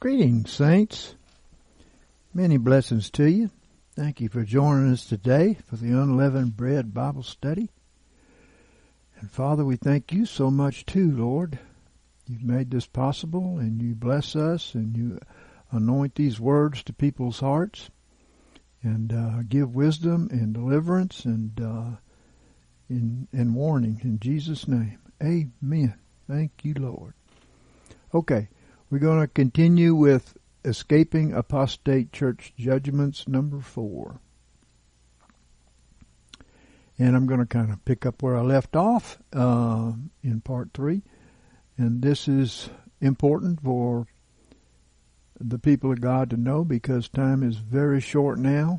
Greetings, saints. Many blessings to you. Thank you for joining us today for the Unleavened Bread Bible Study. And Father, we thank you so much too, Lord. You've made this possible, and you bless us, and you anoint these words to people's hearts, and give wisdom and deliverance and warning in Jesus' name. Amen. Thank you, Lord. Okay, we're going to continue with Escaping Apostate Church Judgments, number 4. And I'm going to kind of pick up where I left off in part 3. And this is important for the people of God to know because time is very short now.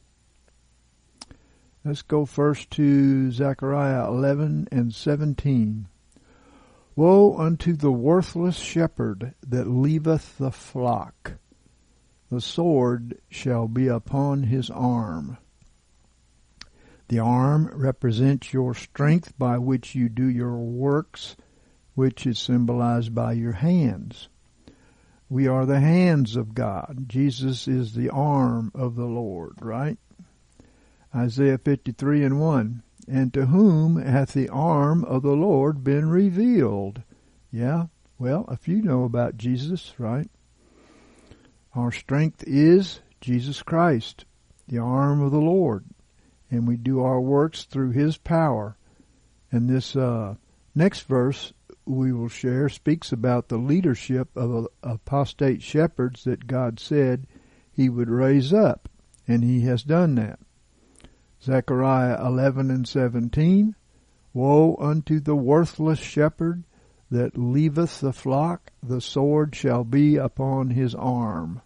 Let's go first to Zechariah 11 and 17. Woe unto the worthless shepherd that leaveth the flock. The sword shall be upon his arm. The arm represents your strength by which you do your works, which is symbolized by your hands. We are the hands of God. Jesus is the arm of the Lord, right? Isaiah 53 and 1. And to whom hath the arm of the Lord been revealed? Yeah, well, if you know about Jesus, right? Our strength is Jesus Christ, the arm of the Lord. And we do our works through His power. And this next verse we will share speaks about the leadership of apostate shepherds that God said He would raise up. And He has done that. Zechariah 11 and 17, Woe unto the worthless shepherd that leaveth the flock, the sword shall be upon his arm.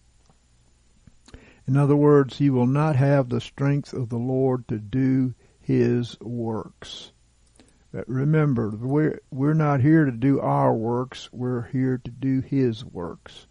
In other words, he will not have the strength of the Lord to do His works. But remember, we're not here to do our works, we're here to do His works.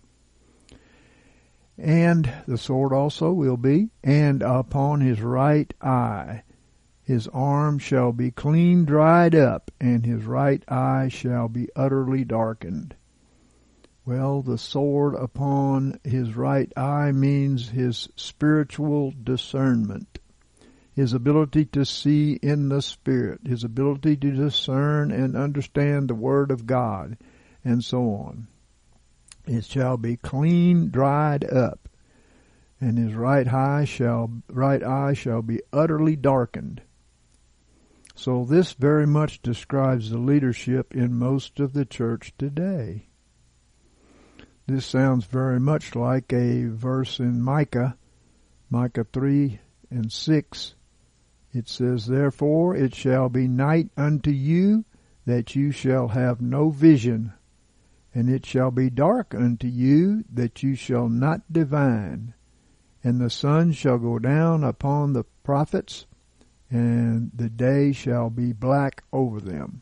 And the sword also will be, and upon his right eye. His arm shall be clean dried up, and his right eye shall be utterly darkened. Well, the sword upon his right eye means his spiritual discernment, his ability to see in the Spirit, his ability to discern and understand the Word of God, and so on. It shall be clean dried up, and his right eye shall be utterly darkened. So this very much describes the leadership in most of the church today. This sounds very much like a verse in Micah 3 and 6. It says, Therefore it shall be night unto you, that you shall have no vision. And it shall be dark unto you, that you shall not divine. And the sun shall go down upon the prophets, and the day shall be black over them.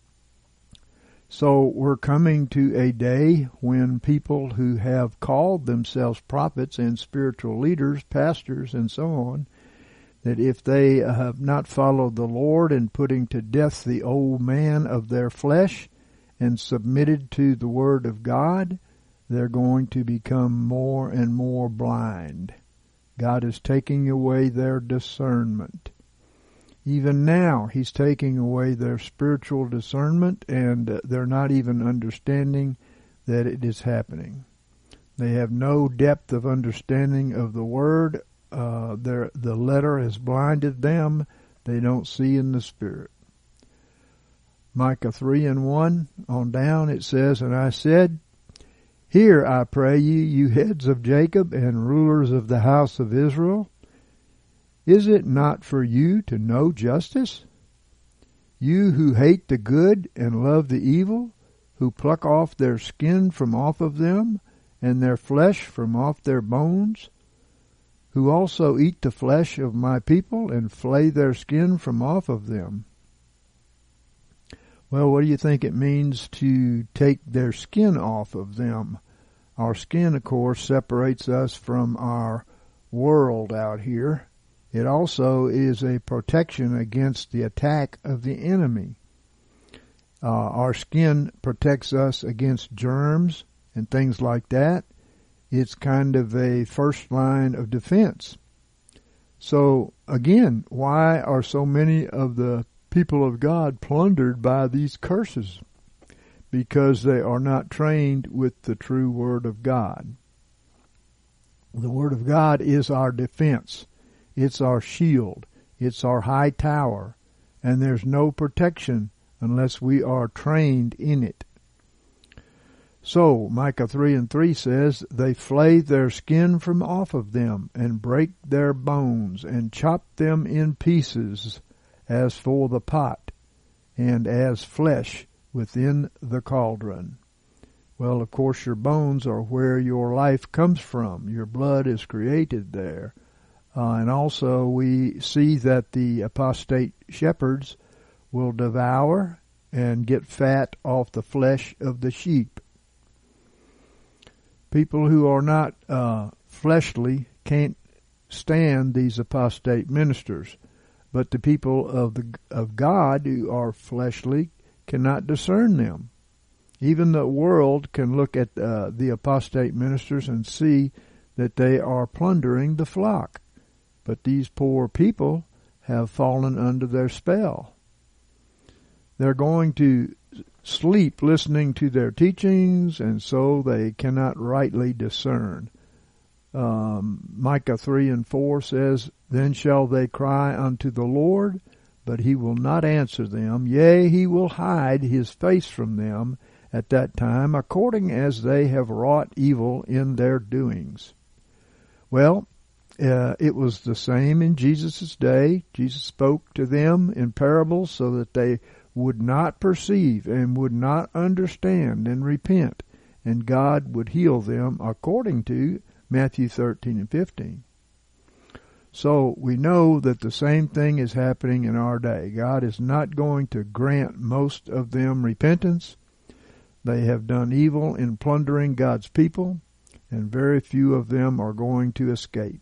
So we're coming to a day when people who have called themselves prophets and spiritual leaders, pastors, and so on, that if they have not followed the Lord in putting to death the old man of their flesh, and submitted to the Word of God, they're going to become more and more blind. God is taking away their discernment. Even now, He's taking away their spiritual discernment, and they're not even understanding that it is happening. They have no depth of understanding of the Word. The letter has blinded them. They don't see in the Spirit. Micah 3 and 1 on down it says, And I said, Hear, I pray ye, you heads of Jacob and rulers of the house of Israel. Is it not for you to know justice? You who hate the good and love the evil, who pluck off their skin from off of them, and their flesh from off their bones, who also eat the flesh of my people and flay their skin from off of them. Well, what do you think it means to take their skin off of them? Our skin, of course, separates us from our world out here. It also is a protection against the attack of the enemy. Our skin protects us against germs and things like that, it's kind of a first line of defense. So again, why are so many of the people of God plundered by these curses? Because they are not trained with the true Word of God. The Word of God is our defense. It's our shield. It's our high tower. And there's no protection unless we are trained in it. So, Micah 3:3 says, they flay their skin from off of them, and break their bones, and chop them in pieces, as for the pot, and as flesh within the cauldron. Well, of course, your bones are where your life comes from. Your blood is created there. And also we see that the apostate shepherds will devour and get fat off the flesh of the sheep. People who are not fleshly can't stand these apostate ministers. But the people of God who are fleshly cannot discern them. Even the world can look at the apostate ministers and see that they are plundering the flock. But these poor people have fallen under their spell. They're going to sleep listening to their teachings, and so they cannot rightly discern. Micah 3:4 says, then shall they cry unto the Lord, but he will not answer them. Yea, he will hide his face from them at that time, according as they have wrought evil in their doings. Well, it was the same in Jesus' day. Jesus spoke to them in parables so that they would not perceive and would not understand and repent, and God would heal them according to Matthew 13:15. So we know that the same thing is happening in our day. God is not going to grant most of them repentance. They have done evil in plundering God's people, and very few of them are going to escape.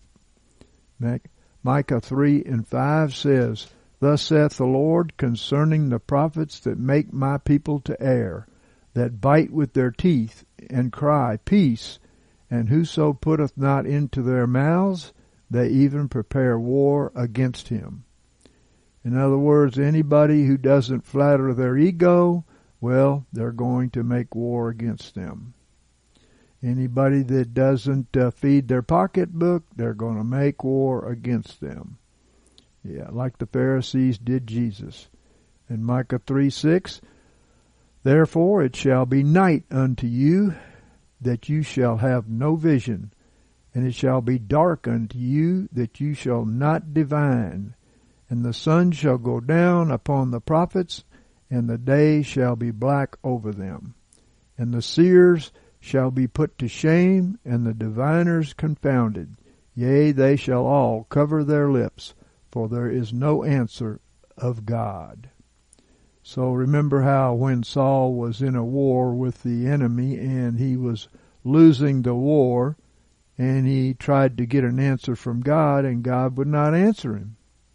Micah 3:5 says, thus saith the Lord concerning the prophets that make my people to err, that bite with their teeth and cry, peace, and whoso putteth not into their mouths, they even prepare war against him. In other words, anybody who doesn't flatter their ego, well, they're going to make war against them. Anybody that doesn't feed their pocketbook, they're going to make war against them. Yeah, like the Pharisees did Jesus. In Micah 3:6, therefore it shall be night unto you, that you shall have no vision, and it shall be dark unto you, that you shall not divine. And the sun shall go down upon the prophets, and the day shall be black over them. And the seers shall be put to shame, and the diviners confounded. Yea, they shall all cover their lips, for there is no answer of God. So remember how when Saul was in a war with the enemy, and he was losing the war, and he tried to get an answer from God, and God would not answer him.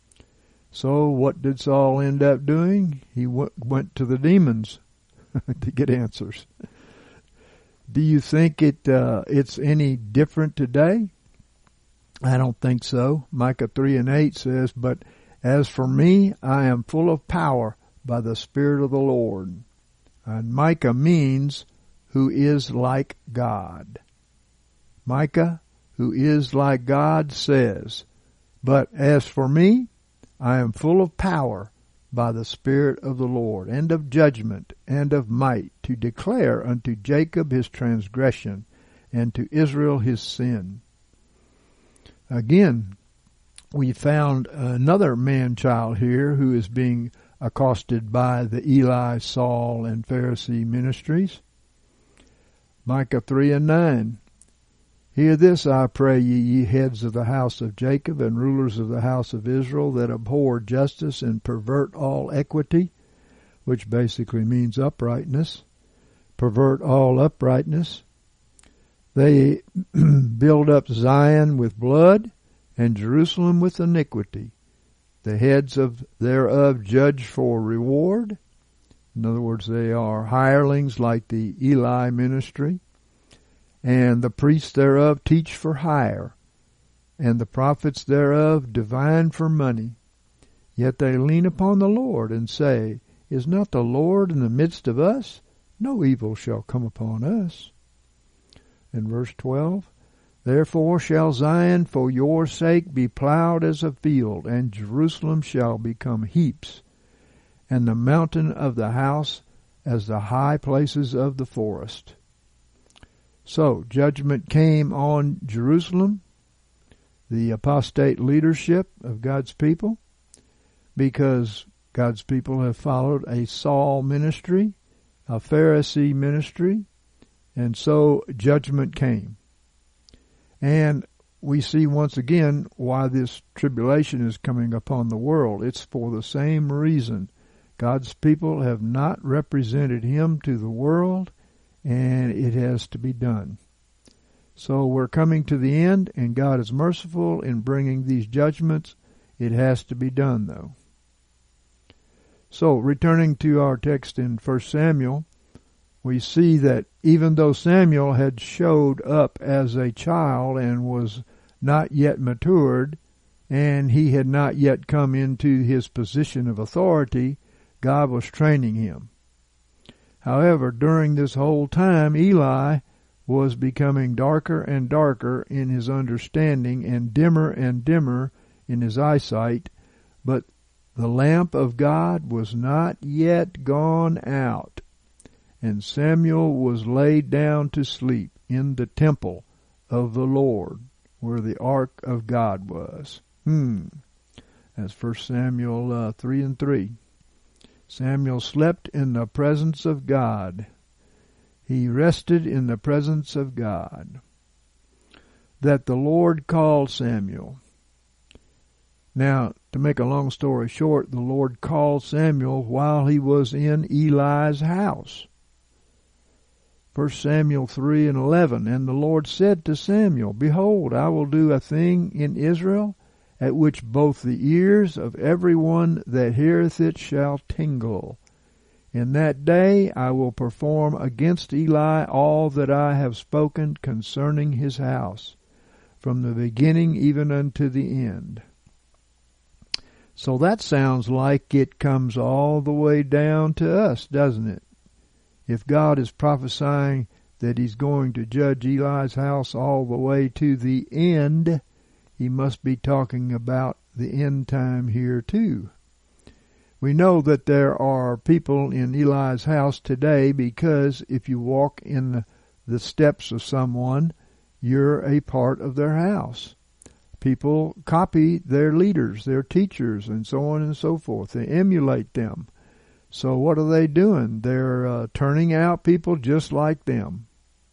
So what did Saul end up doing? He went to the demons to get answers. Do you think it's any different today? I don't think so. Micah 3:8 says, but as for me, I am full of power by the Spirit of the Lord. And Micah means who is like God. Micah, who is like God, says, but as for me, I am full of power by the Spirit of the Lord, and of judgment, and of might, to declare unto Jacob his transgression, and to Israel his sin. Again, we found another man-child here who is being accosted by the Eli, Saul, and Pharisee ministries. Micah 3:9. Hear this, I pray ye heads of the house of Jacob, and rulers of the house of Israel, that abhor justice and pervert all equity, which basically means uprightness. Pervert all uprightness. They build up Zion with blood, and Jerusalem with iniquity. The heads thereof judge for reward. In other words, they are hirelings like the Eli ministry. and the priests thereof teach for hire, and the prophets thereof divine for money. Yet they lean upon the Lord, and say, Is not the Lord in the midst of us? No evil shall come upon us. In verse 12, Therefore shall Zion for your sake be plowed as a field, and Jerusalem shall become heaps, and the mountain of the house as the high places of the forest. So judgment came on Jerusalem, the apostate leadership of God's people, because God's people have followed a Saul ministry, a Pharisee ministry, and so judgment came. And we see once again why this tribulation is coming upon the world. It's for the same reason. God's people have not represented Him to the world, and it has to be done. So we're coming to the end, and God is merciful in bringing these judgments. It has to be done, though. So, returning to our text in 1 Samuel, we see that even though Samuel had showed up as a child and was not yet matured, and he had not yet come into his position of authority, God was training him. However, during this whole time, Eli was becoming darker and darker in his understanding and dimmer in his eyesight, but the lamp of God was not yet gone out, and Samuel was laid down to sleep in the temple of the Lord, where the ark of God was. That's 1 Samuel 3:3. Samuel slept in the presence of God. He rested in the presence of God. That the Lord called Samuel. Now, to make a long story short, the Lord called Samuel while he was in Eli's house. 1 Samuel 3:11, And the Lord said to Samuel, Behold, I will do a thing in Israel, at which both the ears of every one that heareth it shall tingle. In that day I will perform against Eli all that I have spoken concerning his house, from the beginning even unto the end. So that sounds like it comes all the way down to us, doesn't it? If God is prophesying that He's going to judge Eli's house all the way to the end, He must be talking about the end time here too. We know that there are people in Eli's house today because if you walk in the steps of someone, you're a part of their house. People copy their leaders, their teachers, and so on and so forth. They emulate them. So what are they doing? They're turning out people just like them.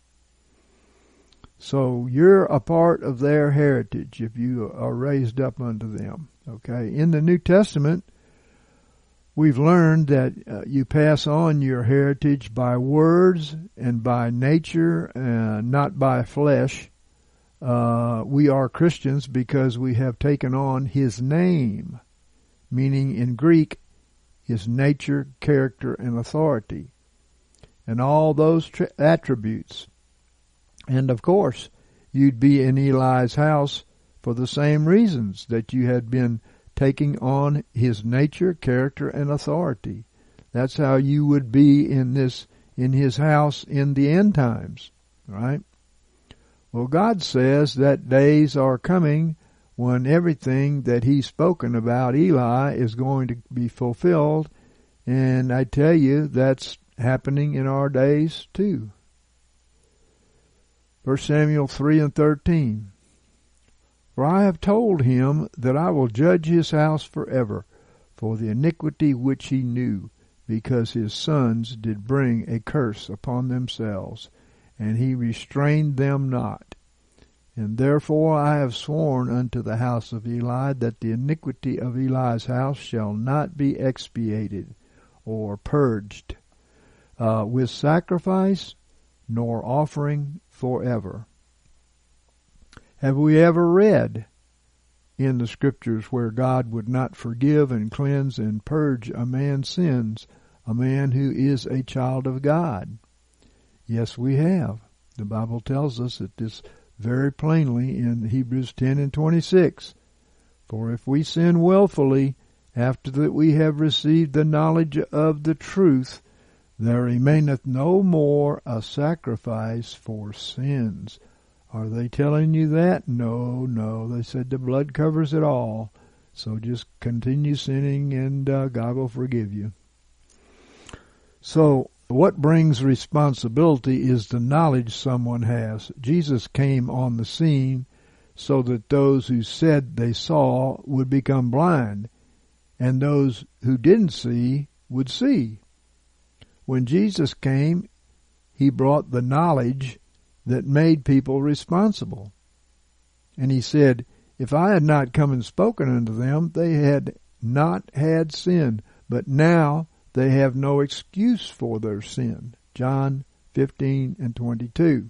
So you're a part of their heritage if you are raised up unto them. Okay. In the New Testament, we've learned that you pass on your heritage by words and by nature, not by flesh. We are Christians because we have taken on His name, meaning in Greek, His nature, character, and authority, and all those attributes. And of course, you'd be in Eli's house for the same reasons that you had been taking on his nature, character, and authority. That's how you would be in his house in the end times, right? Well, God says that days are coming when everything that He's spoken about Eli is going to be fulfilled, and I tell you, that's happening in our days too. 1 Samuel 3:13. For I have told him that I will judge his house forever for the iniquity which he knew, because his sons did bring a curse upon themselves, and he restrained them not. And therefore I have sworn unto the house of Eli that the iniquity of Eli's house shall not be expiated or purged with sacrifice nor offering forever. Have we ever read in the Scriptures where God would not forgive and cleanse and purge a man's sins, a man who is a child of God? Yes, we have. The Bible tells us that this very plainly in Hebrews 10:26. For if we sin willfully, after that we have received the knowledge of the truth, there remaineth no more a sacrifice for sins. Are they telling you that? No. They said the blood covers it all. So just continue sinning and God will forgive you. So what brings responsibility is the knowledge someone has. Jesus came on the scene so that those who said they saw would become blind, and those who didn't see would see. When Jesus came, he brought the knowledge that made people responsible. And he said, if I had not come and spoken unto them, they had not had sin, but now they have no excuse for their sin. John 15:22.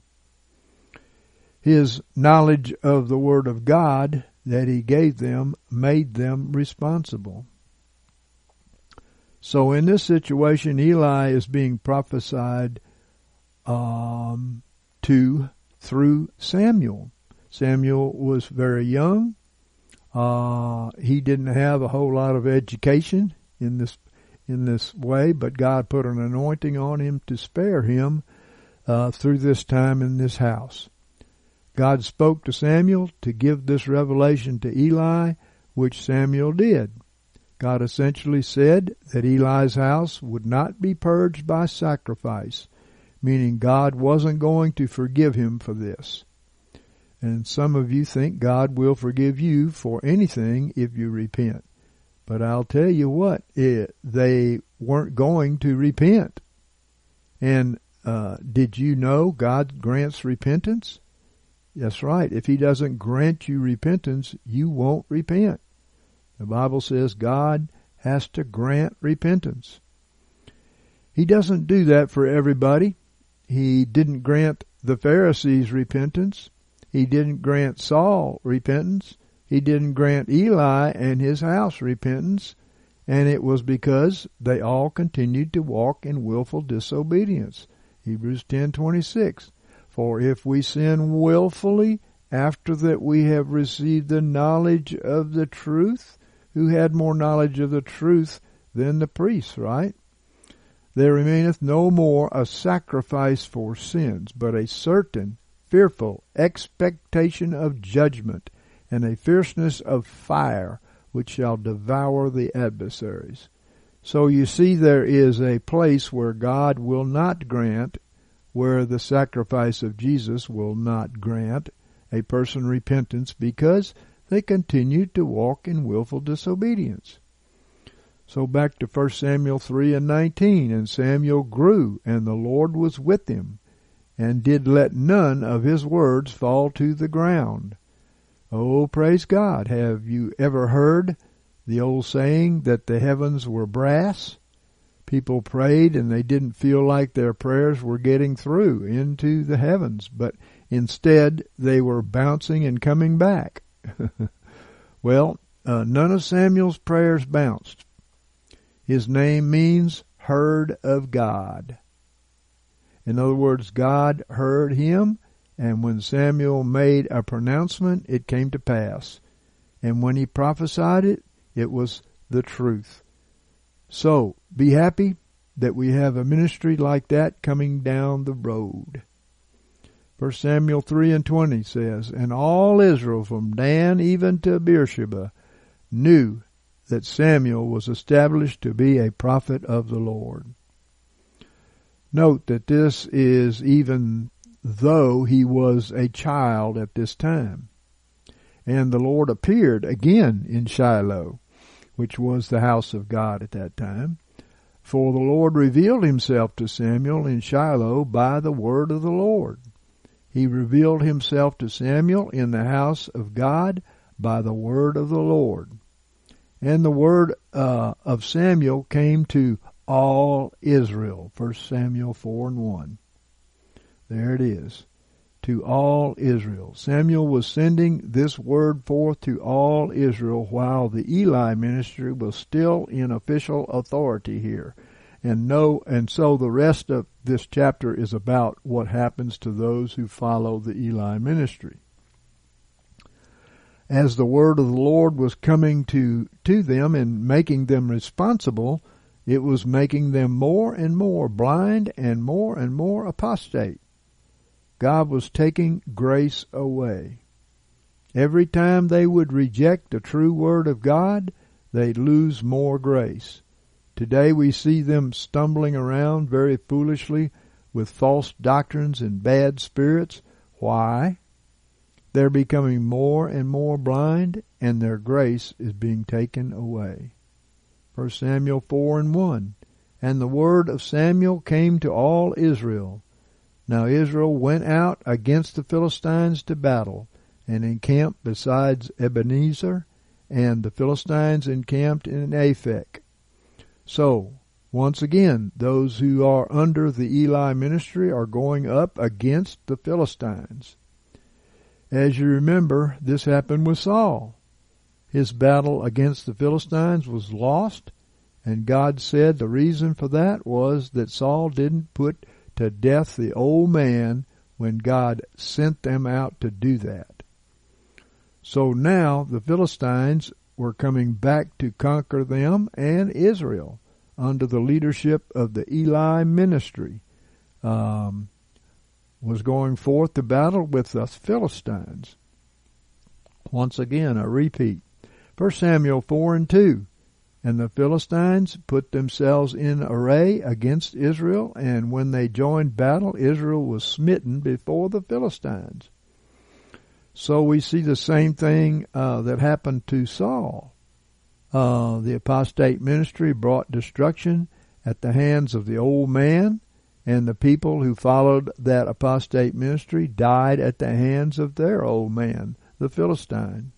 His knowledge of the Word of God that he gave them made them responsible. So in this situation, Eli is being prophesied to through Samuel. Samuel was very young. He didn't have a whole lot of education in this way, but God put an anointing on him to spare him through this time in this house. God spoke to Samuel to give this revelation to Eli, which Samuel did. God essentially said that Eli's house would not be purged by sacrifice, meaning God wasn't going to forgive him for this. And some of you think God will forgive you for anything if you repent. But I'll tell you what, they weren't going to repent. And did you know God grants repentance? That's right. If he doesn't grant you repentance, you won't repent. The Bible says God has to grant repentance. He doesn't do that for everybody. He didn't grant the Pharisees repentance. He didn't grant Saul repentance. He didn't grant Eli and his house repentance. And it was because they all continued to walk in willful disobedience. Hebrews 10:26. For if we sin willfully, after that we have received the knowledge of the truth, who had more knowledge of the truth than the priests, right? There remaineth no more a sacrifice for sins, but a certain fearful expectation of judgment, and a fierceness of fire, which shall devour the adversaries. So you see there is a place where God will not grant, where the sacrifice of Jesus will not grant a person repentance because they continued to walk in willful disobedience. So back to 1 Samuel 3:19, and Samuel grew, and the Lord was with him, and did let none of his words fall to the ground. Oh, praise God. Have you ever heard the old saying that the heavens were brass? People prayed and they didn't feel like their prayers were getting through into the heavens, but instead they were bouncing and coming back. Well, none of Samuel's prayers bounced. His name means heard of God. In other words, God heard him, and when Samuel made a pronouncement, it came to pass. And when he prophesied it, it was the truth. So, be happy that we have a ministry like that coming down the road. 1 Samuel 3:20 says, and all Israel from Dan even to Beersheba knew that Samuel was established to be a prophet of the Lord. Note that this is even though he was a child at this time. And the Lord appeared again in Shiloh, which was the house of God at that time. For the Lord revealed himself to Samuel in Shiloh by the word of the Lord. He revealed himself to Samuel in the house of God by the word of the Lord. And the word of Samuel came to all Israel. 1 Samuel 4:1. There it is. To all Israel. Samuel was sending this word forth to all Israel while the Eli ministry was still in official authority here. And so the rest of this chapter is about what happens to those who follow the Eli ministry. As the word of the Lord was coming to them and making them responsible, it was making them more and more blind and more apostate. God was taking grace away. Every time they would reject the true word of God, they'd lose more grace. Today we see them stumbling around very foolishly with false doctrines and bad spirits. Why? They're becoming more and more blind, and their grace is being taken away. 1 Samuel 4:1. And the word of Samuel came to all Israel. Now Israel went out against the Philistines to battle, and encamped beside Ebenezer, and the Philistines encamped in Aphek. So, once again, those who are under the Eli ministry are going up against the Philistines. As you remember, this happened with Saul. His battle against the Philistines was lost, and God said the reason for that was that Saul didn't put to death the old man when God sent them out to do that. So now the Philistines were coming back to conquer them and Israel under the leadership of the Eli ministry. Was going forth to battle with the Philistines. Once again, a repeat. 1 Samuel 4:2. And the Philistines put themselves in array against Israel, and when they joined battle, Israel was smitten before the Philistines. So we see the same thing that happened to Saul. The apostate ministry brought destruction at the hands of the old man, and the people who followed that apostate ministry died at the hands of their old man, the Philistine.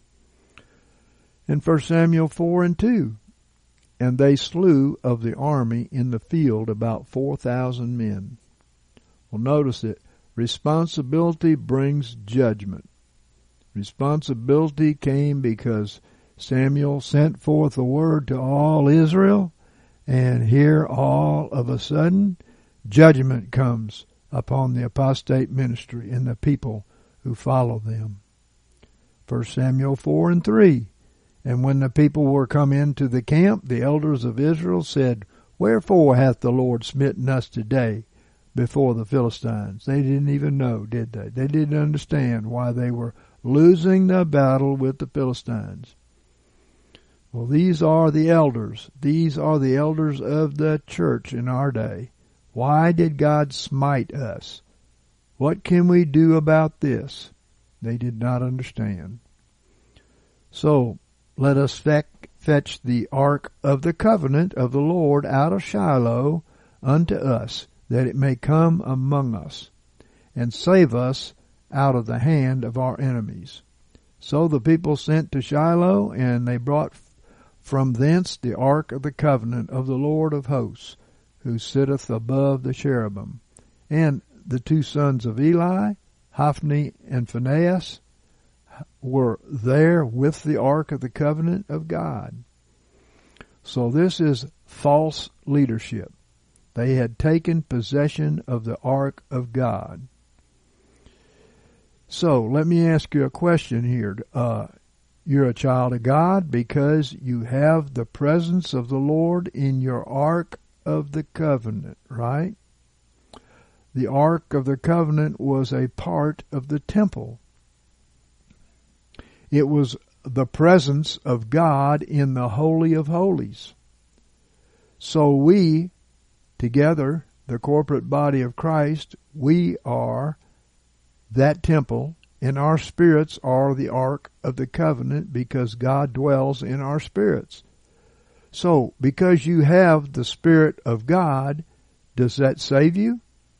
In 1 Samuel 4:2, and they slew of the army in the field about 4,000 men. Well, notice it. Responsibility brings judgment. Responsibility came because Samuel sent forth a word to all Israel, and here all of a sudden judgment comes upon the apostate ministry and the people who follow them. 1 Samuel 4:3. And when the people were come into the camp, the elders of Israel said, Wherefore hath the Lord smitten us today before the Philistines? They didn't even know, did they? They didn't understand why they were losing the battle with the Philistines. Well, these are the elders. These are the elders of the church in our day. Why did God smite us? What can we do about this? They did not understand. So, let us fetch the ark of the covenant of the Lord out of Shiloh unto us, that it may come among us, and save us out of the hand of our enemies. So the people sent to Shiloh, and they brought from thence the ark of the covenant of the Lord of hosts, who sitteth above the cherubim. And the two sons of Eli, Hophni and Phinehas, were there with the ark of the covenant of God. So this is false leadership. They had taken possession of the ark of God. So let me ask you a question here. You're a child of God because you have the presence of the Lord in your ark of the covenant, right? The ark of the covenant was a part of the temple. It was the presence of God in the Holy of Holies. So we, together, the corporate body of Christ, we are that temple, and our spirits are the ark of the covenant because God dwells in our spirits. So, because you have the Spirit of God, does that save you?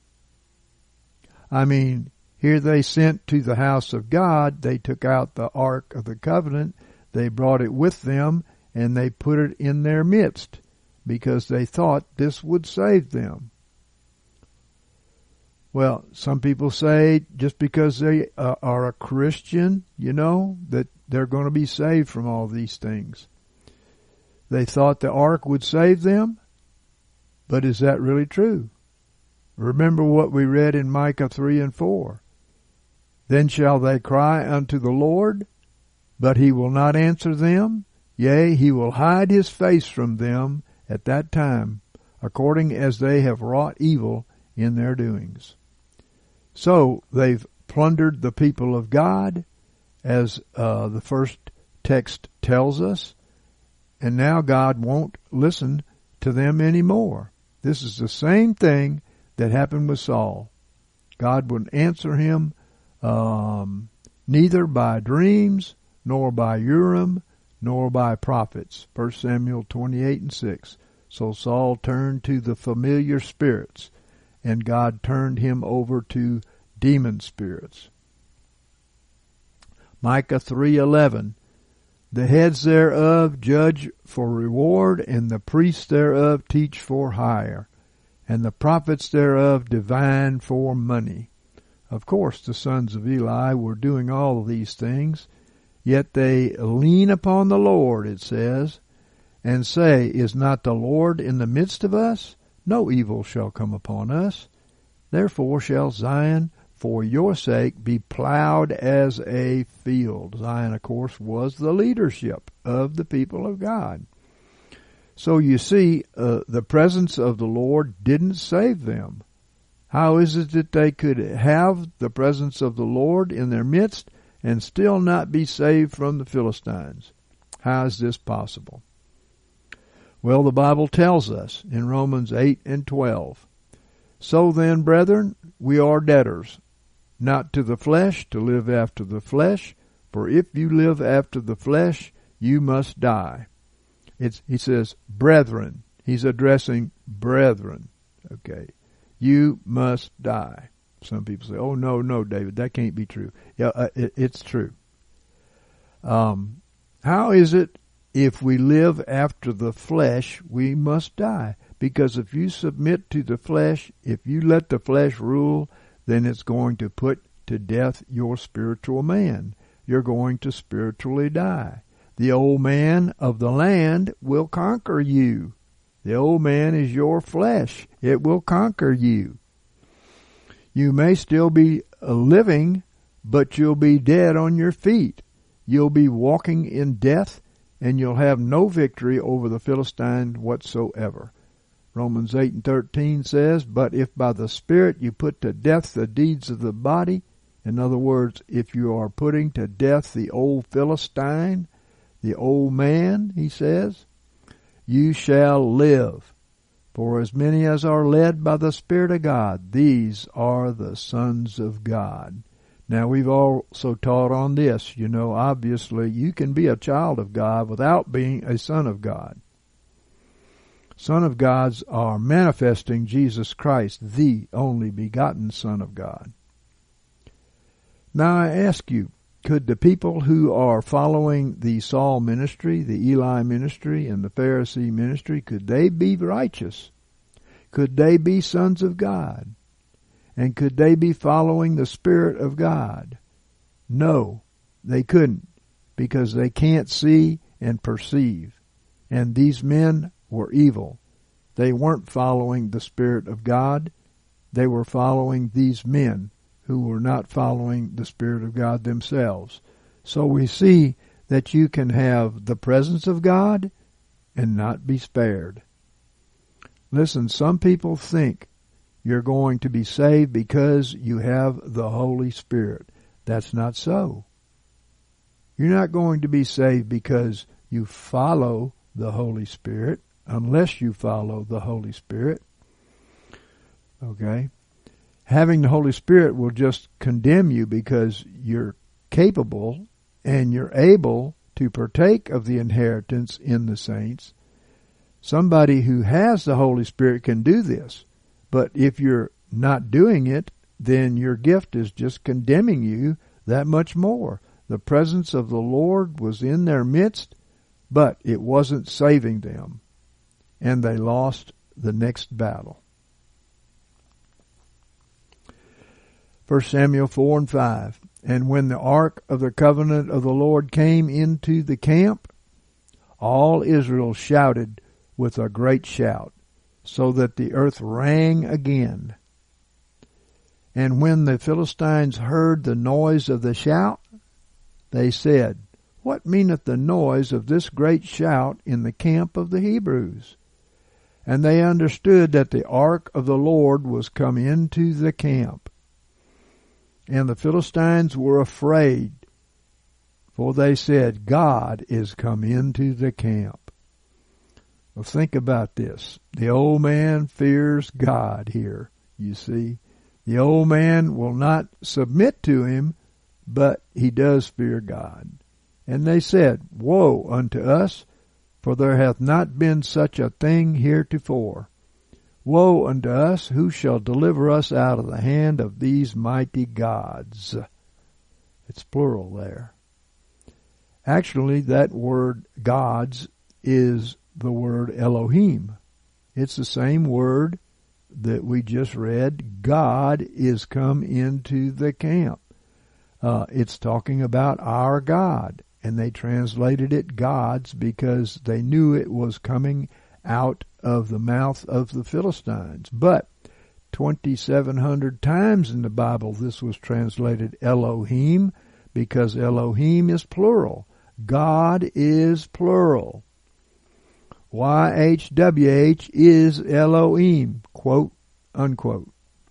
I mean, here they sent to the house of God, they took out the ark of the covenant, they brought it with them, and they put it in their midst because they thought this would save them. Well, some people say just because they are a Christian, that they're going to be saved from all these things. They thought the ark would save them. But is that really true? Remember what we read in Micah 3 and 4. Then shall they cry unto the Lord, but he will not answer them. Yea, he will hide his face from them at that time, according as they have wrought evil in their doings. So they've plundered the people of God, as the first text tells us, and now God won't listen to them anymore. This is the same thing that happened with Saul. God wouldn't answer him neither by dreams, nor by Urim, nor by prophets. 1 Samuel 28 and 6. So Saul turned to the familiar spirits, and God turned him over to demon spirits. Micah 3:11. The heads thereof judge for reward, and the priests thereof teach for hire, and the prophets thereof divine for money. Of course, the sons of Eli were doing all of these things, yet they lean upon the Lord, it says, and say, Is not the Lord in the midst of us? No evil shall come upon us. Therefore shall Zion for your sake be plowed as a field. Zion, of course, was the leadership of the people of God. So you see, the presence of the Lord didn't save them. How is it that they could have the presence of the Lord in their midst and still not be saved from the Philistines? How is this possible? Well, the Bible tells us in Romans 8 and 12, So then, brethren, we are debtors, not to the flesh, to live after the flesh. For if you live after the flesh, you must die. He says, brethren. He's addressing brethren. Okay. You must die. Some people say, oh, no, David, that can't be true. Yeah, it's true. How is it if we live after the flesh, we must die? Because if you submit to the flesh, if you let the flesh rule, then it's going to put to death your spiritual man. You're going to spiritually die. The old man of the land will conquer you. The old man is your flesh. It will conquer you. You may still be living, but you'll be dead on your feet. You'll be walking in death, and you'll have no victory over the Philistine whatsoever. Romans 8 and 13 says, But if by the Spirit you put to death the deeds of the body, in other words, if you are putting to death the old Philistine, the old man, he says, you shall live. For as many as are led by the Spirit of God, these are the sons of God. Now, we've also taught on this. You know, obviously, you can be a child of God without being a son of God. Son of gods are manifesting Jesus Christ, the only begotten Son of God. Now I ask you, could the people who are following the Saul ministry, the Eli ministry, and the Pharisee ministry, could they be righteous? Could they be sons of God? And could they be following the Spirit of God? No, they couldn't, because they can't see and perceive. And these men were evil. They weren't following the Spirit of God. They were following these men who were not following the Spirit of God themselves. So we see that you can have the presence of God and not be spared. Listen, some people think you're going to be saved because you have the Holy Spirit. That's not so. You're not going to be saved because you follow the Holy Spirit, unless you follow the Holy Spirit. Okay? Having the Holy Spirit will just condemn you because you're capable and you're able to partake of the inheritance in the saints. Somebody who has the Holy Spirit can do this. But if you're not doing it, then your gift is just condemning you that much more. The presence of the Lord was in their midst, but it wasn't saving them. And they lost the next battle. 1 Samuel 4 and 5. And when the ark of the covenant of the Lord came into the camp, all Israel shouted with a great shout. so that the earth rang again. And when the Philistines heard the noise of the shout, they said, What meaneth the noise of this great shout in the camp of the Hebrews? And they understood that the ark of the Lord was come into the camp. And the Philistines were afraid, for they said, God is come into the camp. Well, think about this. The old man fears God here, you see. The old man will not submit to him, but he does fear God. And they said, Woe unto us, for there hath not been such a thing heretofore. Woe unto us, who shall deliver us out of the hand of these mighty gods? It's plural there. Actually, that word gods is the word Elohim. It's the same word that we just read. God is come into the camp. It's talking about our God. And they translated it gods because they knew it was coming out of the mouth of the Philistines. But 2,700 times in the Bible this was translated Elohim because Elohim is plural. God is plural. YHWH is Elohim, quote, unquote.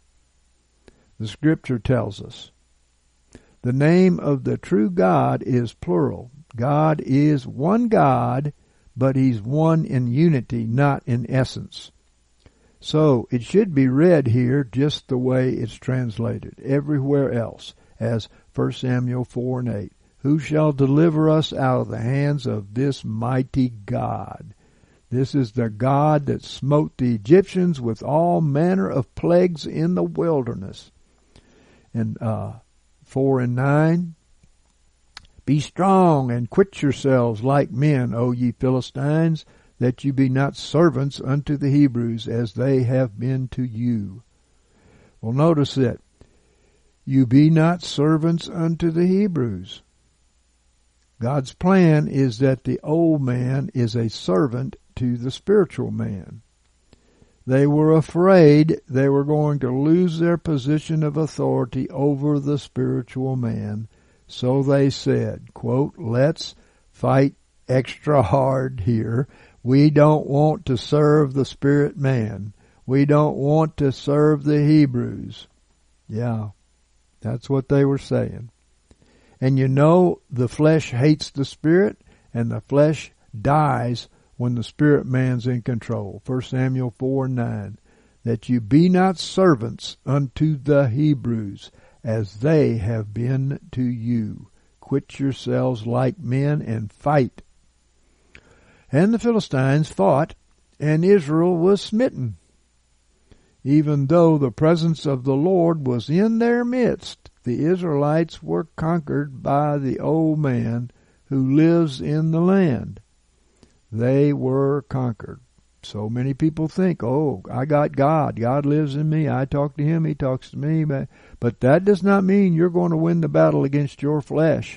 The scripture tells us. The name of the true God is plural. God is one God, but He's one in unity, not in essence. So it should be read here just the way it's translated everywhere else as 1 Samuel 4:8. Who shall deliver us out of the hands of this mighty God? This is the God that smote the Egyptians with all manner of plagues in the wilderness. And 4 and 9, Be strong and quit yourselves like men, O ye Philistines, that you be not servants unto the Hebrews, as they have been to you. Well, notice it. You be not servants unto the Hebrews. God's plan is that the old man is a servant to the spiritual man. They were afraid they were going to lose their position of authority over the spiritual man. So they said, quote, Let's fight extra hard here. We don't want to serve the spirit man. We don't want to serve the Hebrews. Yeah, that's what they were saying. And you know the flesh hates the spirit, and the flesh dies when the spirit man's in control. 1 Samuel 4:9, that you be not servants unto the Hebrews, as they have been to you. Quit yourselves like men and fight. And the Philistines fought, and Israel was smitten. Even though the presence of the Lord was in their midst, the Israelites were conquered by the old man who lives in the land. They were conquered. So many people think, oh, I got God. God lives in me. I talk to Him. He talks to me. But that does not mean you're going to win the battle against your flesh.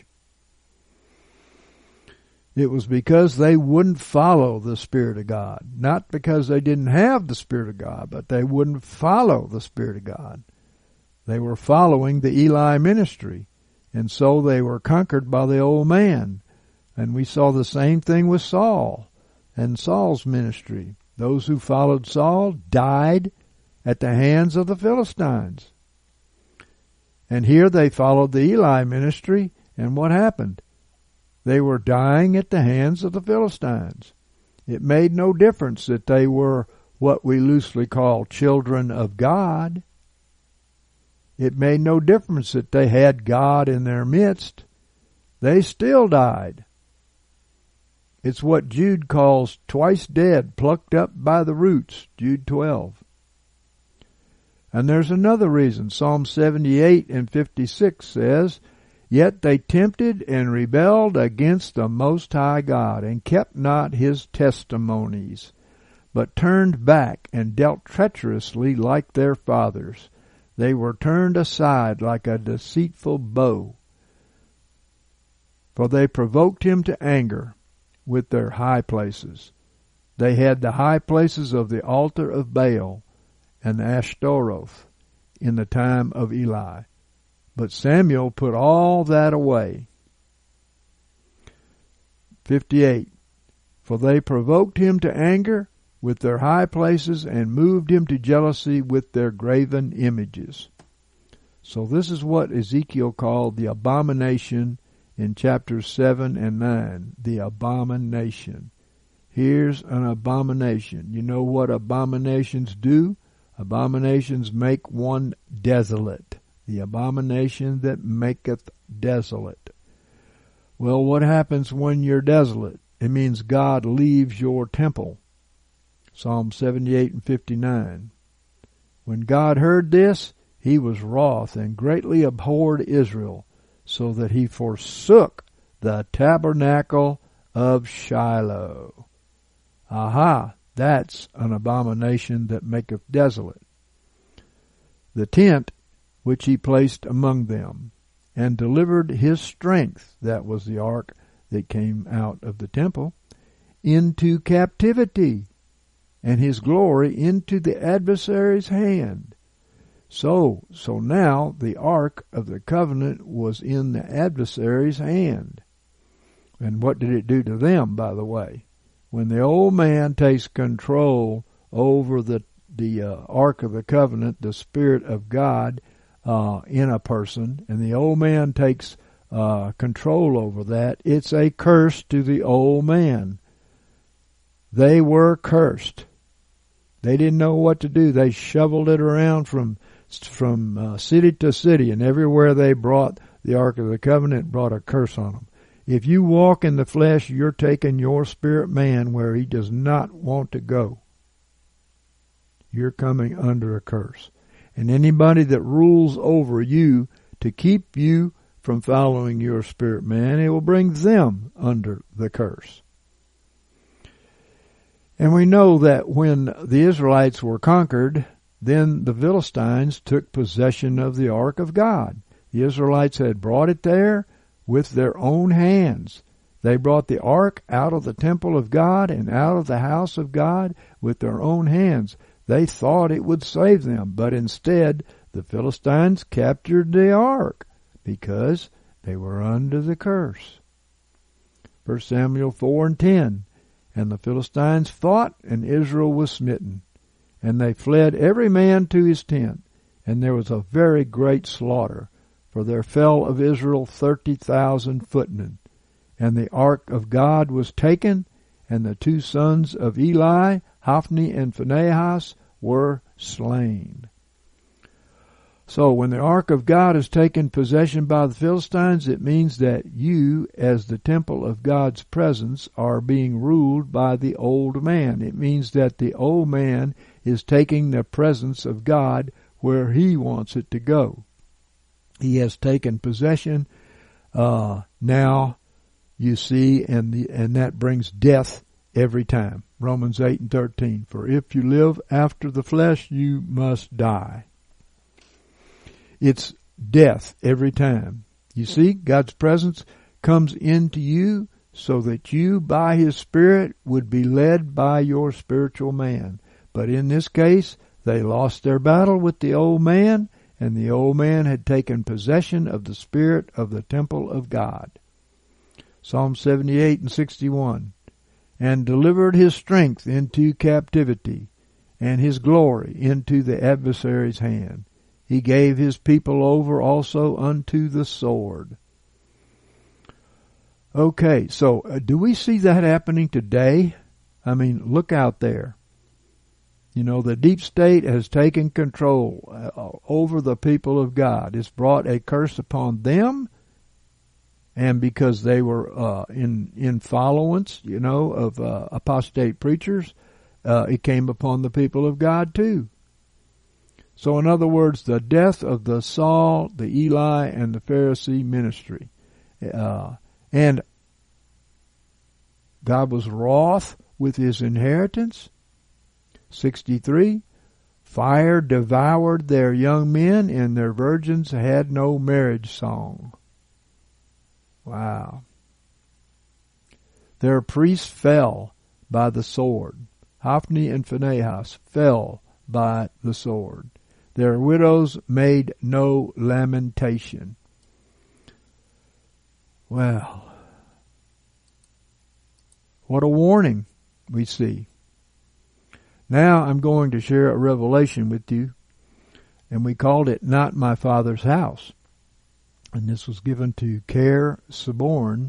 It was because they wouldn't follow the Spirit of God. Not because they didn't have the Spirit of God, but they wouldn't follow the Spirit of God. They were following the Eli ministry, and so they were conquered by the old man. And we saw the same thing with Saul and Saul's ministry. Those who followed Saul died at the hands of the Philistines. And here they followed the Eli ministry, and what happened? They were dying at the hands of the Philistines. It made no difference that they were what we loosely call children of God. It made no difference that they had God in their midst. They still died. It's what Jude calls twice dead, plucked up by the roots, Jude 12. And there's another reason. Psalm 78 and 56 says, Yet they tempted and rebelled against the Most High God, and kept not His testimonies, but turned back and dealt treacherously like their fathers. They were turned aside like a deceitful bow, for they provoked Him to anger with their high places. they had the high places of the altar of Baal and Ashtaroth in the time of Eli. But Samuel put all that away. 58. For they provoked him to anger with their high places and moved him to jealousy with their graven images. So this is what Ezekiel called the abomination in chapters 7 and 9. The abomination. Here's an abomination. You know what abominations do? Abominations make one desolate. The abomination that maketh desolate. Well, what happens when you're desolate? It means God leaves your temple. Psalm 78 and 59. When God heard this, he was wroth and greatly abhorred Israel, so that he forsook the tabernacle of Shiloh. Aha, that's an abomination that maketh desolate. The tent which he placed among them, and delivered his strength, that was the ark that came out of the temple, into captivity, and his glory into the adversary's hand. So now the ark of the covenant was in the adversary's hand. And what did it do to them, by the way? When the old man takes control over the ark of the covenant, the Spirit of God in a person, and the old man takes control over that, it's a curse to the old man. They were cursed. They didn't know what to do. They shoveled it around from city to city, and everywhere they brought the Ark of the Covenant, brought a curse on them. If you walk in the flesh, you're taking your spirit man where he does not want to go. You're coming under a curse. And anybody that rules over you to keep you from following your spirit man, it will bring them under the curse. And we know that when the Israelites were conquered, then the Philistines took possession of the ark of God. The Israelites had brought it there with their own hands. They brought the ark out of the temple of God and out of the house of God with their own hands. They thought it would save them, but instead the Philistines captured the ark because they were under the curse. 1 Samuel 4 and 10. And the Philistines fought, and Israel was smitten. And they fled every man to his tent. And there was a very great slaughter, for there fell of Israel 30,000 footmen. And the ark of God was taken, and the two sons of Eli, Hophni and Phinehas, were slain. So when the ark of God is taken possession by the Philistines, it means that you, as the temple of God's presence, are being ruled by the old man. It means that the old man is taking the presence of God where he wants it to go. He has taken possession now, you see, and that brings death every time. Romans 8 and 13. For if you live after the flesh, you must die. It's death every time. You see, God's presence comes into you so that you, by His Spirit, would be led by your spiritual man. But in this case, they lost their battle with the old man, and the old man had taken possession of the spirit of the temple of God. Psalm 78 and 61. And delivered his strength into captivity, and his glory into the adversary's hand. He gave his people over also unto the sword. Okay, so do we see that happening today? I mean, look out there. You know, the deep state has taken control over the people of God. It's brought a curse upon them, and because they were in followance, you know, of apostate preachers, it came upon the people of God too. So in other words, the death of the Saul, the Eli, and the Pharisee ministry. And God was wroth with his inheritance. 63. Fire devoured their young men, and their virgins had no marriage song. Wow. Their priests fell by the sword. Hophni and Phinehas fell by the sword. Their widows made no lamentation. Well, what a warning we see. Now I'm going to share a revelation with you, and we called it Not My Father's House. And this was given to Care Saborn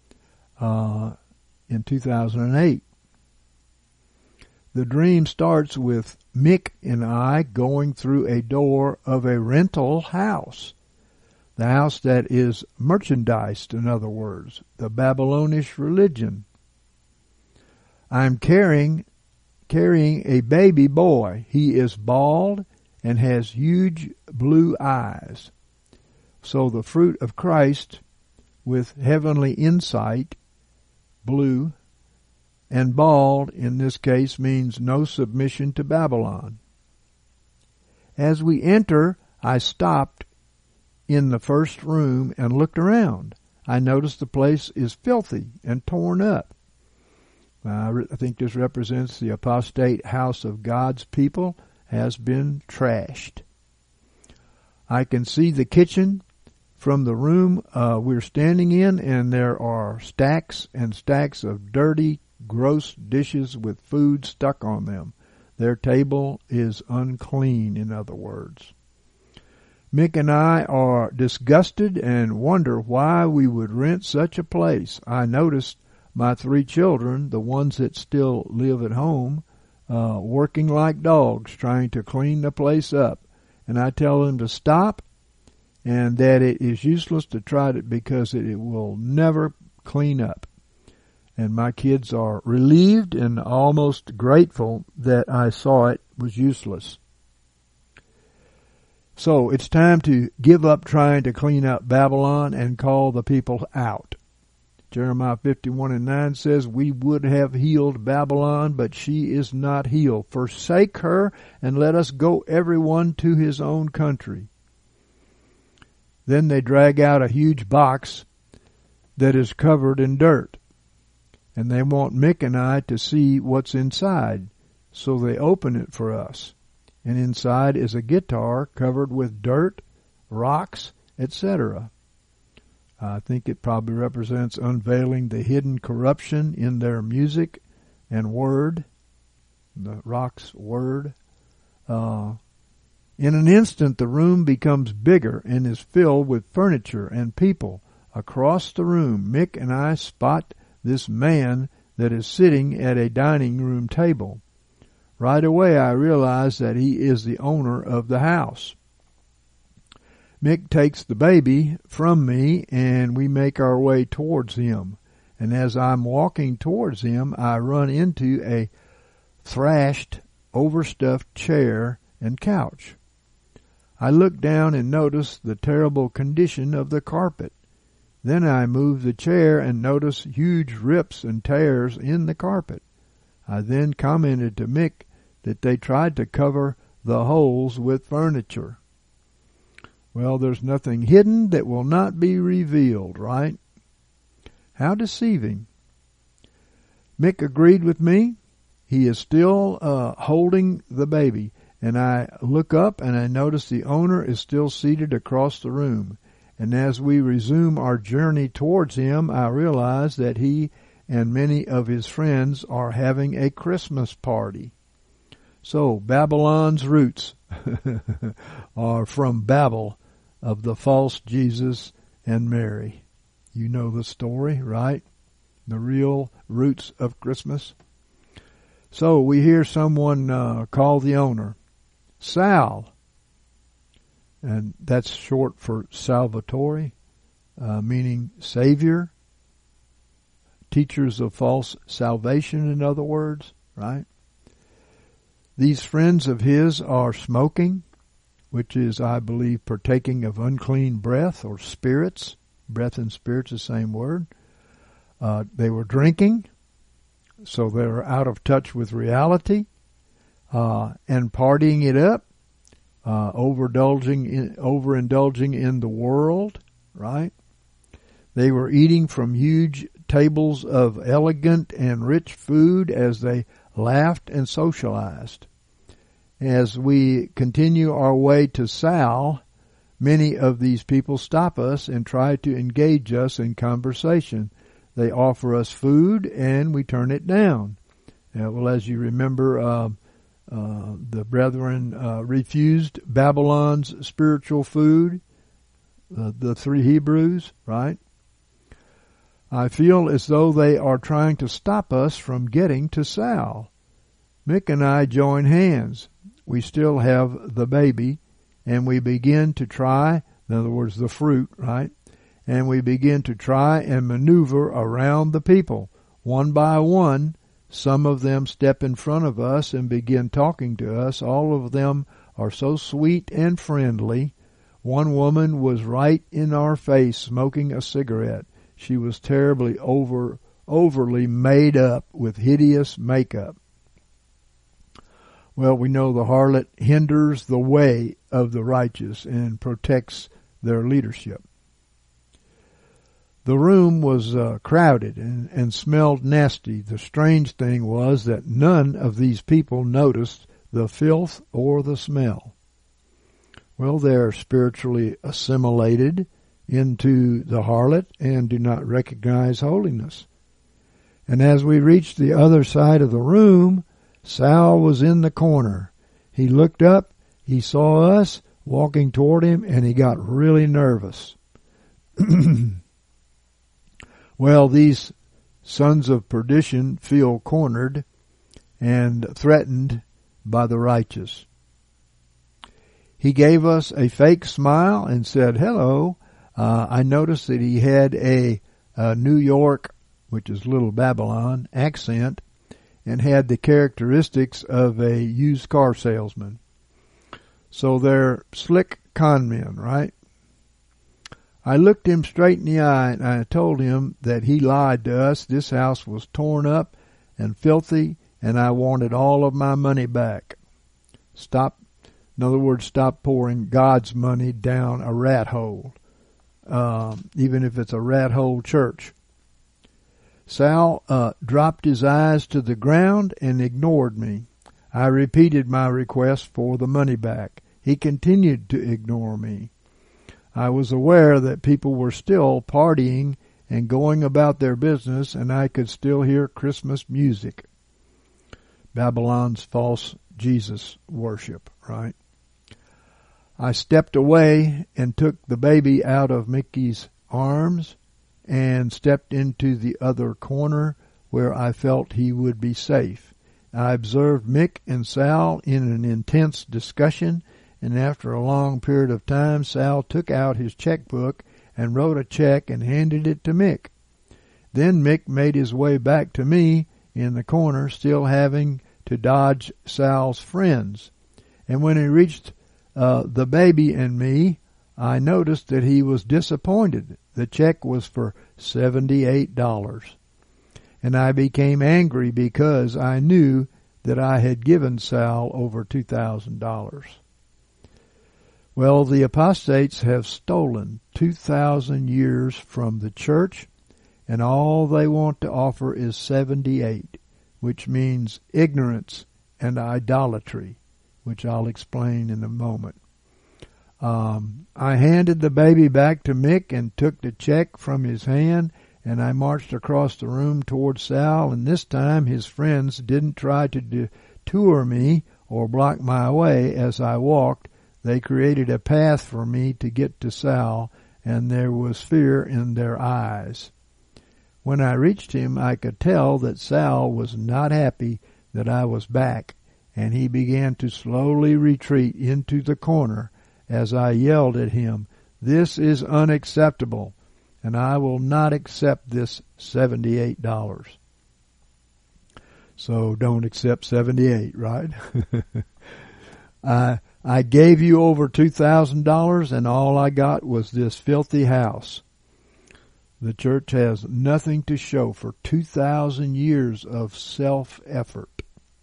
in 2008. The dream starts with Mick and I going through a door of a rental house. The house that is merchandised, in other words, the Babylonish religion. I'm carrying a baby boy. He is bald and has huge blue eyes. So the fruit of Christ with heavenly insight, blue, and bald in this case means no submission to Babylon. As we enter, I stopped in the first room and looked around. I noticed the place is filthy and torn up. I think this represents the apostate house of God's people has been trashed. I can see the kitchen from the room we're standing in, and there are stacks and stacks of dirty, gross dishes with food stuck on them. Their table is unclean, in other words. Mick and I are disgusted and wonder why we would rent such a place. I noticed my 3 children, the ones that still live at home, working like dogs trying to clean the place up. And I tell them to stop and that it is useless to try it because it will never clean up. And my kids are relieved and almost grateful that I saw it was useless. So it's time to give up trying to clean up Babylon and call the people out. Jeremiah 51:9 says, we would have healed Babylon, but she is not healed. Forsake her and let us go everyone to his own country. Then they drag out a huge box that is covered in dirt. And they want Mick and I to see what's inside. So they open it for us. And inside is a guitar covered with dirt, rocks, etc. I think it probably represents unveiling the hidden corruption in their music and word, the rock's word. In an instant, the room becomes bigger and is filled with furniture and people. Across the room, Mick and I spot this man that is sitting at a dining room table. Right away, I realize that he is the owner of the house. Mick takes the baby from me, and we make our way towards him. And as I'm walking towards him, I run into a thrashed, overstuffed chair and couch. I look down and notice the terrible condition of the carpet. Then I move the chair and notice huge rips and tears in the carpet. I then commented to Mick that they tried to cover the holes with furniture. Well, there's nothing hidden that will not be revealed, right? How deceiving. Mick agreed with me. He is still holding the baby, and I look up and I notice the owner is still seated across the room. And as we resume our journey towards him, I realize that he and many of his friends are having a Christmas party. So Babylon's roots are from Babel of the false Jesus and Mary. You know the story, right? The real roots of Christmas. So we hear someone call the owner, Sal. And that's short for Salvatore, meaning Savior. Teachers of false salvation, in other words, right? These friends of his are smoking, which is, I believe, partaking of unclean breath or spirits. Breath and spirits, the same word. They were drinking, so they were out of touch with reality, and partying it up. Overindulging in the world, right? They were eating from huge tables of elegant and rich food as they laughed and socialized. As we continue our way to Sal, many of these people stop us and try to engage us in conversation. They offer us food and we turn it down. Well, as you remember, the brethren refused Babylon's spiritual food, the three Hebrews, right? I feel as though they are trying to stop us from getting to Sal. Mick and I join hands. We still have the baby, and we begin to try, in other words, the fruit, right? And we begin to try and maneuver around the people. One by one, some of them step in front of us and begin talking to us. All of them are so sweet and friendly. One woman was right in our face smoking a cigarette. She was terribly overly made up with hideous makeup. Well, we know the harlot hinders the way of the righteous and protects their leadership. The room was crowded and smelled nasty. The strange thing was that none of these people noticed the filth or the smell. Well, they're spiritually assimilated into the harlot and do not recognize holiness. And as we reached the other side of the room, Sal was in the corner. He looked up, he saw us walking toward him, and he got really nervous. Well, these sons of perdition feel cornered and threatened by the righteous. He gave us a fake smile and said, "Hello." I noticed that he had a New York, which is Little Babylon, accent, and had the characteristics of a used car salesman. So they're slick con men, right? I looked him straight in the eye and I told him that he lied to us. This house was torn up and filthy and I wanted all of my money back. In other words, stop pouring God's money down a rat hole, even if it's a rat hole church. Sal dropped his eyes to the ground and ignored me. I repeated my request for the money back. He continued to ignore me. I was aware that people were still partying and going about their business, and I could still hear Christmas music. Babylon's false Jesus worship, right? I stepped away and took the baby out of Mickey's arms and stepped into the other corner where I felt he would be safe. I observed Mick and Sal in an intense discussion, and after a long period of time, Sal took out his checkbook and wrote a check and handed it to Mick. Then Mick made his way back to me in the corner, still having to dodge Sal's friends. And when he reached the baby and me, I noticed that he was disappointed. The check was for $78. And I became angry because I knew that I had given Sal over $2,000. Well, the apostates have stolen 2,000 years from the church, and all they want to offer is 78, which means ignorance and idolatry, which I'll explain in a moment. I handed the baby back to Mick and took the check from his hand, and I marched across the room toward Sal, and this time his friends didn't try to detour me or block my way as I walked. They created a path for me to get to Sal, and there was fear in their eyes. When I reached him, I could tell that Sal was not happy that I was back, and he began to slowly retreat into the corner as I yelled at him, "This is unacceptable, and I will not accept this $78. So don't accept 78, right? I gave you over $2,000 and all I got was this filthy house. The church has nothing to show for 2,000 years of self-effort.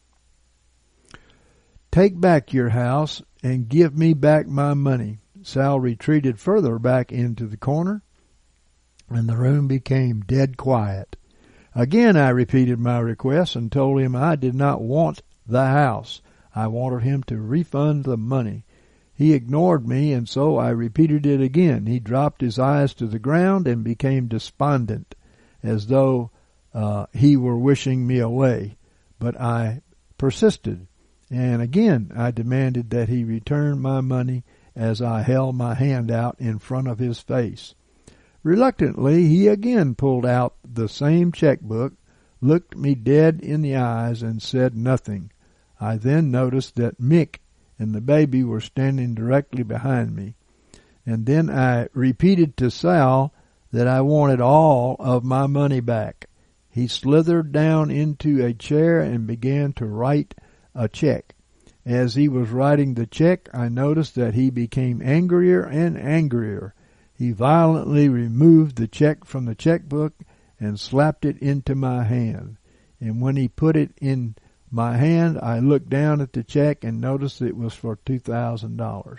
Take back your house and give me back my money." Sal retreated further back into the corner. and the room became dead quiet. Again I repeated my request and told him I did not want the house. I wanted him to refund the money. He ignored me, and so I repeated it again. He dropped his eyes to the ground and became despondent, as though he were wishing me away. But I persisted, and again I demanded that he return my money as I held my hand out in front of his face. Reluctantly, he again pulled out the same checkbook, looked me dead in the eyes, and said nothing. I then noticed that Mick and the baby were standing directly behind me. And then I repeated to Sal that I wanted all of my money back. He slithered down into a chair and began to write a check. As he was writing the check, I noticed that he became angrier and angrier. He violently removed the check from the checkbook and slapped it into my hand. And when he put it in my hand, I looked down at the check and noticed it was for $2,000.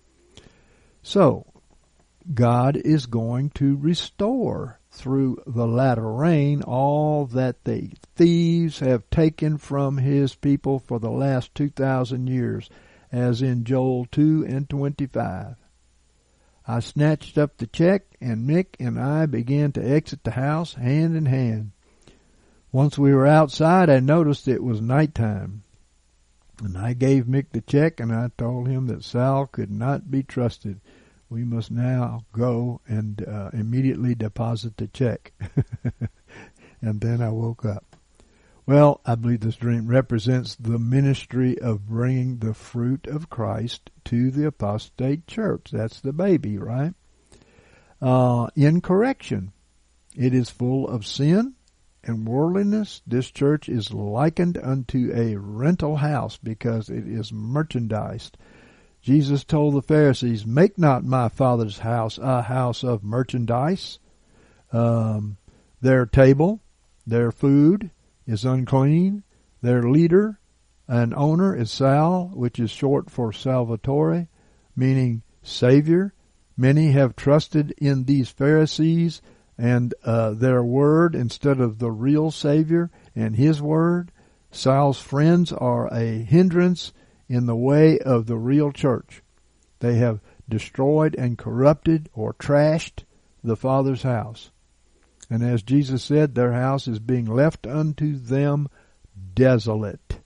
So, God is going to restore through the latter rain all that the thieves have taken from his people for the last 2,000 years, as in Joel 2:25. I snatched up the check, and Mick and I began to exit the house hand in hand. Once we were outside, I noticed it was nighttime, and I gave Mick the check, and I told him that Sal could not be trusted. We must now go and immediately deposit the check. And then I woke up. Well, I believe this dream represents the ministry of bringing the fruit of Christ to the apostate church. That's the baby, right? In correction. It is full of sin and worldliness. This church is likened unto a rental house because it is merchandised. Jesus told the Pharisees, "Make not my Father's house a house of merchandise." Their table, their food is unclean. Their leader and owner is Sal, which is short for Salvatore, meaning Savior. Many have trusted in these Pharisees and their word instead of the real Savior and his word. Sal's friends are a hindrance in the way of the real church. They have destroyed and corrupted or trashed the Father's house. And as Jesus said, their house is being left unto them desolate.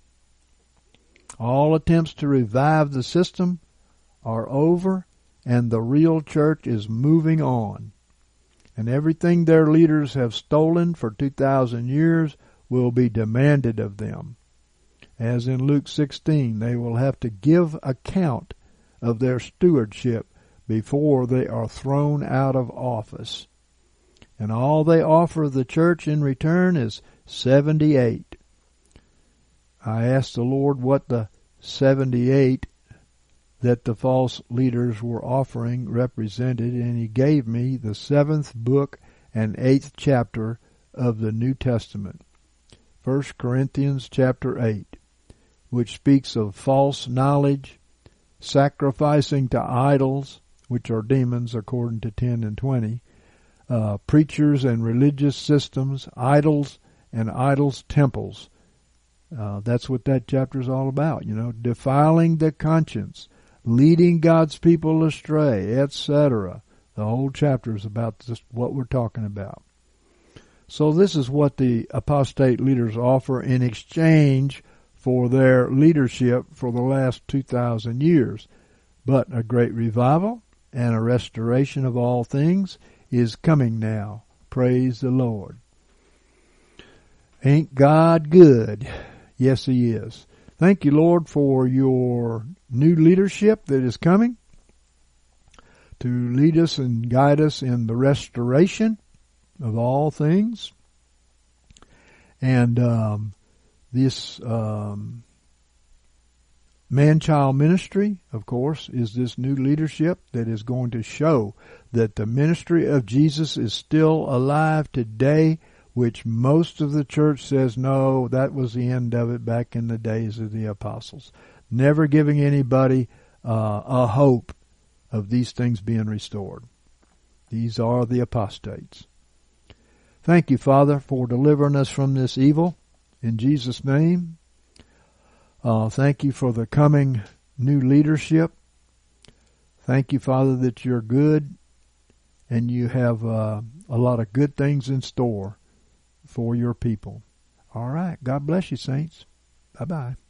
All attempts to revive the system are over, and the real church is moving on. And everything their leaders have stolen for 2,000 years will be demanded of them. As in Luke 16, they will have to give account of their stewardship before they are thrown out of office. And all they offer the church in return is 78. I asked the Lord what the 78 that the false leaders were offering represented, and he gave me the 7th book and 8th chapter of the New Testament, 1 Corinthians chapter 8, which speaks of false knowledge, sacrificing to idols, which are demons according to 10 and 20, preachers and religious systems, idols and idols' temples. That's what that chapter is all about, defiling the conscience, leading God's people astray, etc. The whole chapter is about just what we're talking about. So this is what the apostate leaders offer in exchange for their leadership for the last 2,000 years. But a great revival and a restoration of all things is coming now. Praise the Lord. Ain't God good? Yes, He is. Thank you, Lord, for your new leadership that is coming to lead us and guide us in the restoration of all things. And this man-child ministry, of course, is this new leadership that is going to show that the ministry of Jesus is still alive today, which most of the church says, no, that was the end of it back in the days of the apostles. Never giving anybody a hope of these things being restored. These are the apostates. Thank you, Father, for delivering us from this evil. In Jesus' name. Thank you for the coming new leadership. Thank you, Father, that you're good and you have a lot of good things in store for your people. All right. God bless you, saints. Bye-bye.